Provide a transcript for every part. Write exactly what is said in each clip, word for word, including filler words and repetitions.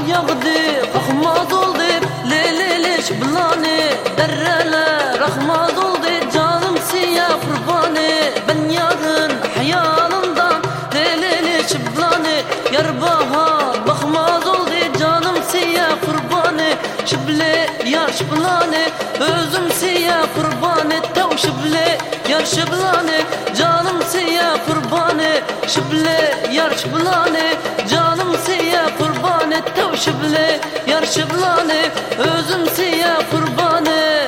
yağdı, ahmad oldu, leleleş bulani. Derreler ahmad oldu, canım siyah kurbanı. Ben yarın hayalından, leleleş bulani. Yar bahar bakmaz oldu, canım siyah kurbanı. Şible yar şiblani, özüm siyah kurbanı. Tev şible yar şiblani, canım siyah kurbanı. Şible yar şiblani, canım siyah kurbanı. Tev şible yar şiblani, özüm siyah kurbanı.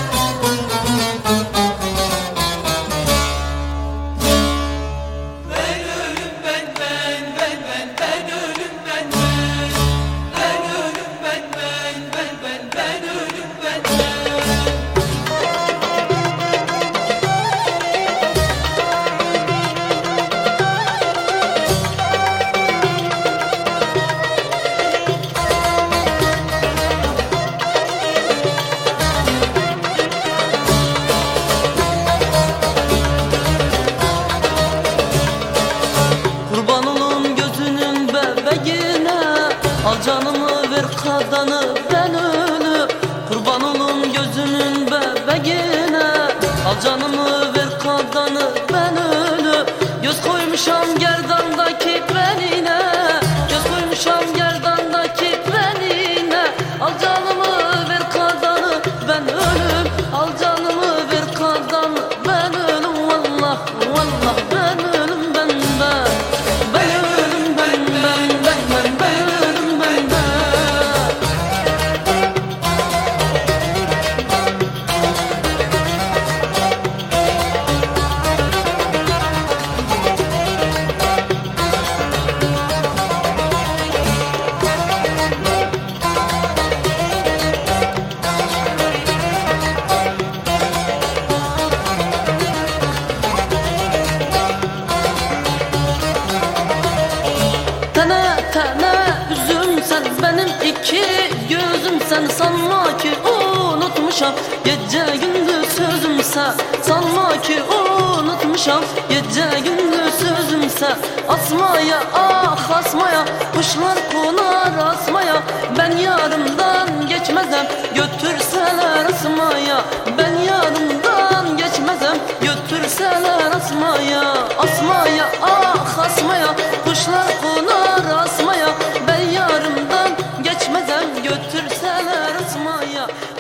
Al canımı ver kadanı ben ölü. Kurban olun gözünün bebeğine. Al canımı ver kadanı ben ölü. Göz koymuşam gerdandaki benine. Göz koymuşam gerdandaki benine. Al canımı ver kadanı ben ölüm. Al canımı ver kadanı ben ölüm. Vallah vallah ben ölüm ben ben. Ben ölüm ben ben ben ben ben. Tene tene üzüm sen benim iki gözüm sen. Sanma ki unutmuşam gece gündüz sözümse. Sanma ki unutmuşam gece gündüz sözümse. Asmaya ah asmaya kuşlar konar asmaya. Ben yarımdan geçmezem götürseler asmaya. Ben yarımdan geçmezem götürseler asmaya. Asmaya ah asmaya kuşlar konar asmaya. Ben yarımdan geçmezem götürseler asmaya.